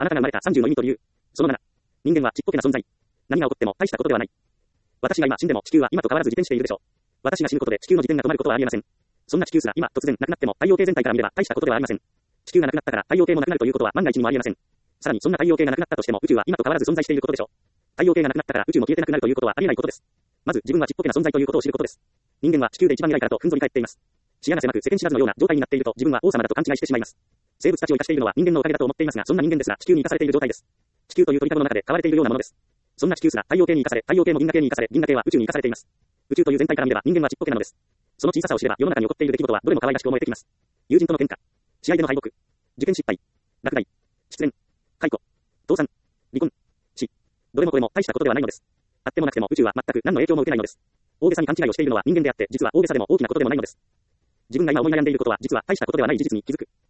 あなたが生まれた30の意味と理由。その7。人間はちっぽけな存在。何が起こっても大したことではない。私が今死んでも地球は今と変わらず自転しているでしょう。私が死ぬことで地球の自転が止まることはありえません。そんな地球すら今突然なくなっても太陽系全体から見れば大したことではありません。地球がなくなったから太陽系もなくなるということは万が一にもありえません。さらにそんな太陽系がなくなったとしても宇宙は今と変わらず存在していることでしょう。太陽系がなくなったから宇宙も消えてなくなるということはありえないことです。まず自分はちっぽけな存在ということを知ることです。人間は地球で一番偉いからとふんぞり返っています。視野が狭く世間知らずのような状態になっていると自分は王様だと勘違いしてしまいます。生物たちを生かしているのは人間のおかげだと思っていますが、そんな人間ですら地球に生かされている状態です。地球という鳥かごの中で飼われているようなものです。そんな地球すら太陽系に生かされ、太陽系も銀河系に生かされ、銀河系は宇宙に生かされています。宇宙という全体から見れば人間はちっぽけなのです。その小ささを知れば世の中に起こっている出来事はどれも可愛らしく思えてきます。友人との喧嘩、試合での敗北、受験失敗、落第、失恋、解雇、倒産、離婚、死。どれもこれも大したことではないのです。あってもなくても宇宙は全く何の影響も受けないのです。大げさに勘違いをしているのは人間であって、実は大げさでも大きなことでもないのです。自分が今思い悩んでいることは実は大したことではない事実に気づく。